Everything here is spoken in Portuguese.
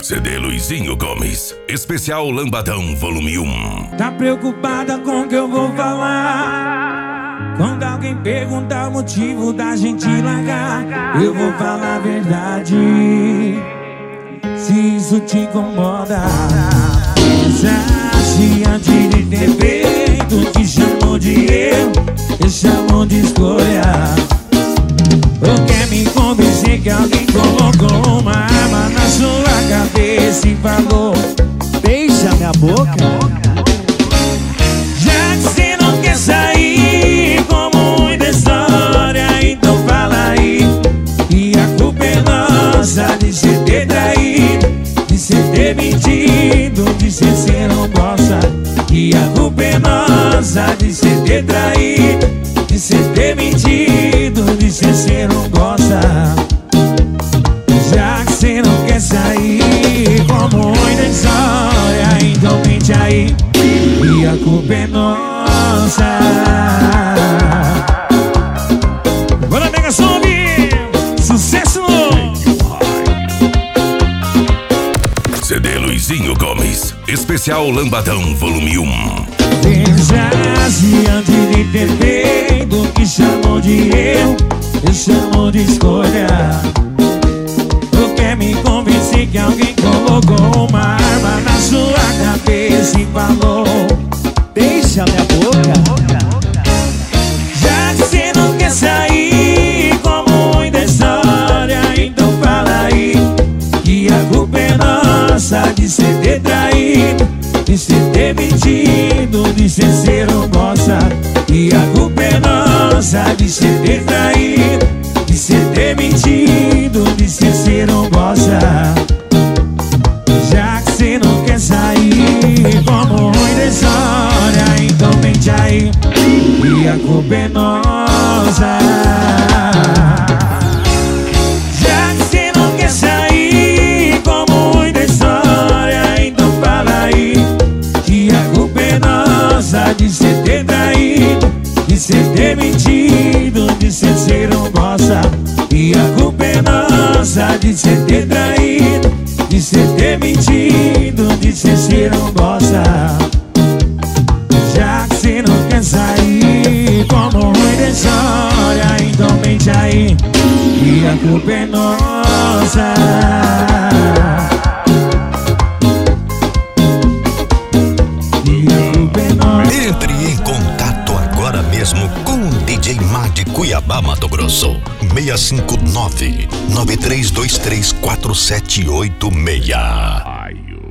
CD Luizinho Gomes, especial Lambadão Volume 1. Tá preocupada com o que eu vou falar? Quando alguém perguntar o motivo da gente largar, eu vou falar a verdade. Se isso te incomoda, pensasse antes de ter feito. Te chamou de eu, te chamou de escolha. Ou quer me convencer que alguém colocou uma arma na sua cabeça e falou: beija minha boca. Já que você não quer sair com muita história, então fala aí. E a culpa é nossa de cê ter traído, de cê ter mentido, de cê não gosta. E a culpa é nossa de cê ter traído, de cê ter mentido, de cê não gosta. Já que cê não quer sair com muita história, então mente aí. E a culpa é nossa. Bora, Mega Som, sucesso! CD Luizinho Gomes, especial Lambadão Volume 1. Pensasse antes de ter feito. Que chamou de eu, eu chamo de escolha. Tu quer me convencer que alguém colocou uma arma na sua cabeça e falou: beija minha boca. Já que cê não quer sair com muita história, então fala aí. Que a culpa é nossa de cê ter traído, de cê ter mentido, de cê não gosta. E a culpa é nossa de cê ter traído, de cê ter mentido, de cê não gosta. Já que cê não quer sair como muita história, então mente aí. E a culpa é nossa. Já que cê não quer sair como muita história, então fala aí. Que a culpa é nossa de cê ter traído, de cê ter mentido, de cê não gosta. E a culpa é nossa de cê ter traído, de cê ter mentido, de cê não gosta. Já que cê não quer sair como muita história, então mente aí. E a culpa é nossa. E a culpa é nossa. Entre em contato agora mesmo com o DJ Mar de Cuiabá, Mato Grosso. 659-9323-4786.